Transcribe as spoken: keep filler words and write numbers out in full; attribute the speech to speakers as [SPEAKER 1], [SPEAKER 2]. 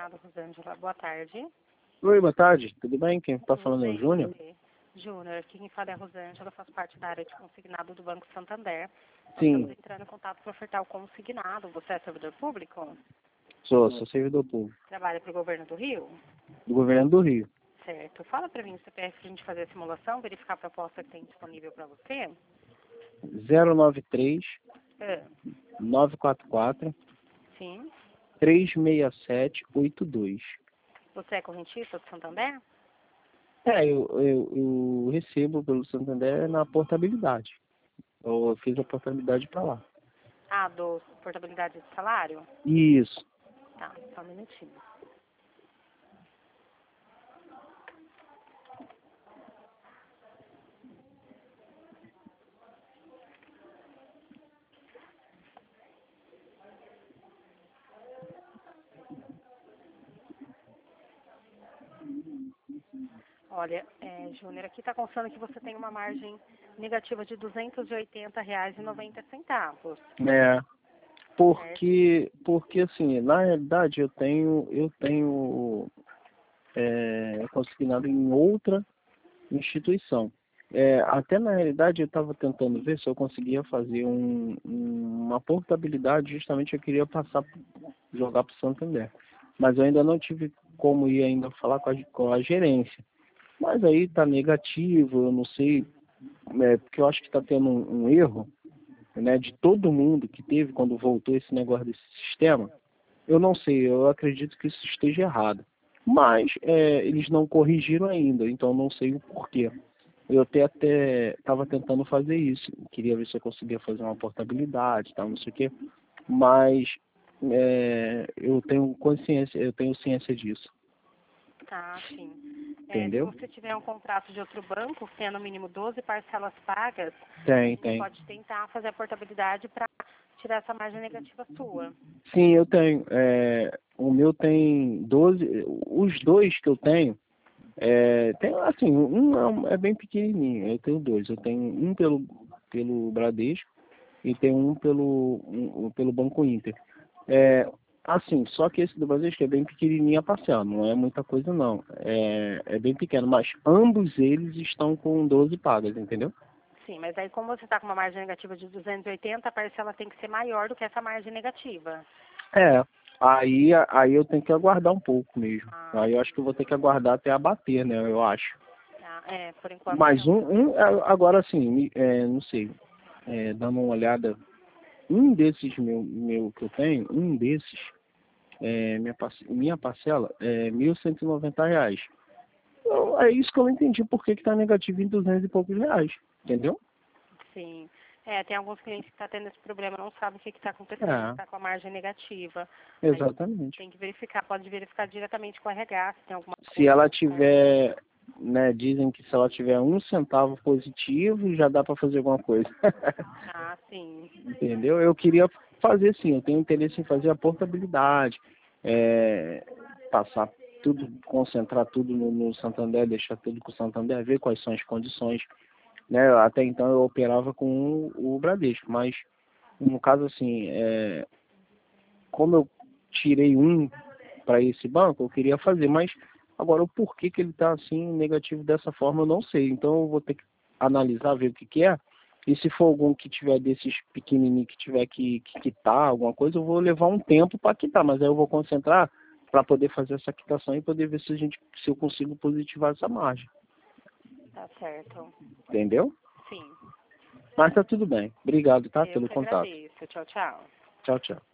[SPEAKER 1] consignado, Rosângela. Boa tarde.
[SPEAKER 2] Oi, boa tarde. Tudo bem? Quem está
[SPEAKER 1] Tudo
[SPEAKER 2] falando é o
[SPEAKER 1] bem,
[SPEAKER 2] Júnior?
[SPEAKER 1] você? Júnior, aqui quem fala é a Rosângela, eu faço parte da área de consignado do Banco Santander. Nós
[SPEAKER 2] Sim.
[SPEAKER 1] estamos entrando em contato para ofertar o consignado. Você é servidor público?
[SPEAKER 2] Sou, sou servidor público.
[SPEAKER 1] Trabalha para o governo do Rio?
[SPEAKER 2] Do governo do Rio.
[SPEAKER 1] Certo. Fala para mim o C P F para a gente fazer a simulação, verificar a proposta que tem disponível para você.
[SPEAKER 2] zero nove três,
[SPEAKER 1] Ah,
[SPEAKER 2] nove quatro quatro,
[SPEAKER 1] sim.
[SPEAKER 2] três seis sete oito dois.
[SPEAKER 1] Você é correntista do Santander?
[SPEAKER 2] É, eu, eu, eu recebo pelo Santander na portabilidade. Eu fiz a portabilidade para lá.
[SPEAKER 1] Ah, do portabilidade de salário?
[SPEAKER 2] Isso.
[SPEAKER 1] Tá, só um minutinho. Olha, é, Júnior, aqui está constando que você tem uma margem negativa de duzentos e oitenta reais e noventa centavos.
[SPEAKER 2] É. Porque, porque assim, na realidade eu tenho, eu tenho é, consignado em outra instituição. É, até na realidade eu estava tentando ver se eu conseguia fazer um, um- uma portabilidade, justamente eu queria passar, jogar para o Santander. Mas eu ainda não tive como ir ainda falar com a, com a gerência. Mas aí está negativo, eu não sei, é, porque eu acho que está tendo um, um erro, né, de todo mundo que teve quando voltou esse negócio desse sistema. Eu não sei, eu acredito que isso esteja errado. Mas é, eles não corrigiram ainda, então eu não sei o porquê. Eu até até estava tentando fazer isso. Queria ver se eu conseguia fazer uma portabilidade, tal, não sei o quê. Mas é, eu tenho consciência, eu tenho ciência disso.
[SPEAKER 1] Tá, sim. É, se
[SPEAKER 2] Entendeu?
[SPEAKER 1] você tiver um contrato de outro banco, tendo no mínimo doze parcelas pagas, a
[SPEAKER 2] Tem,
[SPEAKER 1] gente
[SPEAKER 2] tem.
[SPEAKER 1] pode tentar fazer a portabilidade para tirar essa margem negativa sua.
[SPEAKER 2] Sim, eu tenho. É, o meu tem doze. Os dois que eu tenho, é, tem assim, um é, um- é bem pequenininho. Eu tenho dois. Eu tenho um pelo, pelo Bradesco e tenho um pelo, um, um pelo Banco Inter. É, assim, só que esse do Bradesco é bem pequenininho a parcela, não é muita coisa não. É, é bem pequeno, mas ambos eles estão com doze pagas, entendeu?
[SPEAKER 1] Sim, mas aí como você está com uma margem negativa de duzentos e oitenta, a parcela tem que ser maior do que essa margem negativa.
[SPEAKER 2] É, aí, aí eu tenho que aguardar um pouco mesmo.
[SPEAKER 1] Ah,
[SPEAKER 2] Aí eu acho que eu vou ter que aguardar até abater, né? Eu acho.
[SPEAKER 1] tá. É, por enquanto
[SPEAKER 2] Mas
[SPEAKER 1] não.
[SPEAKER 2] um, um é, agora assim, me- é, não sei, é, dando uma olhada, um desses meu, meu que eu tenho, um desses, é, minha, parce- minha parcela é mil cento e noventa reais. Então, é isso que eu não entendi por que está negativo em duzentos e poucos reais, entendeu?
[SPEAKER 1] Sim. É, tem alguns clientes que estão tendo esse problema, não sabem o que está acontecendo,
[SPEAKER 2] É,
[SPEAKER 1] está com a margem negativa. Aí
[SPEAKER 2] exatamente.
[SPEAKER 1] tem que verificar, pode verificar diretamente com o R H se tem alguma
[SPEAKER 2] Se
[SPEAKER 1] coisa.
[SPEAKER 2] ela tiver, né, dizem que se ela tiver um centavo positivo, já dá para fazer alguma coisa.
[SPEAKER 1] Ah, sim.
[SPEAKER 2] Entendeu? Eu queria fazer sim, eu tenho interesse em fazer a portabilidade, é, passar tudo, concentrar tudo no, no Santander, deixar tudo com o Santander, ver quais são as condições, né? Até então eu operava com o, o Bradesco, mas no caso assim, é, como eu tirei um para esse banco, eu queria fazer, mas agora o porquê que ele está assim negativo dessa forma eu não sei, então eu vou ter que analisar, ver o que que é. E se for algum que tiver desses pequenininhos que tiver que, que quitar alguma coisa, eu vou levar um tempo para quitar, mas aí eu vou concentrar para poder fazer essa quitação e poder ver se a gente, se eu consigo positivar essa margem.
[SPEAKER 1] Tá certo.
[SPEAKER 2] Entendeu?
[SPEAKER 1] Sim.
[SPEAKER 2] Mas tá tudo bem. Obrigado, tá?
[SPEAKER 1] Eu
[SPEAKER 2] Pelo
[SPEAKER 1] que
[SPEAKER 2] contato.
[SPEAKER 1] agradeço. Tchau, tchau.
[SPEAKER 2] Tchau, tchau.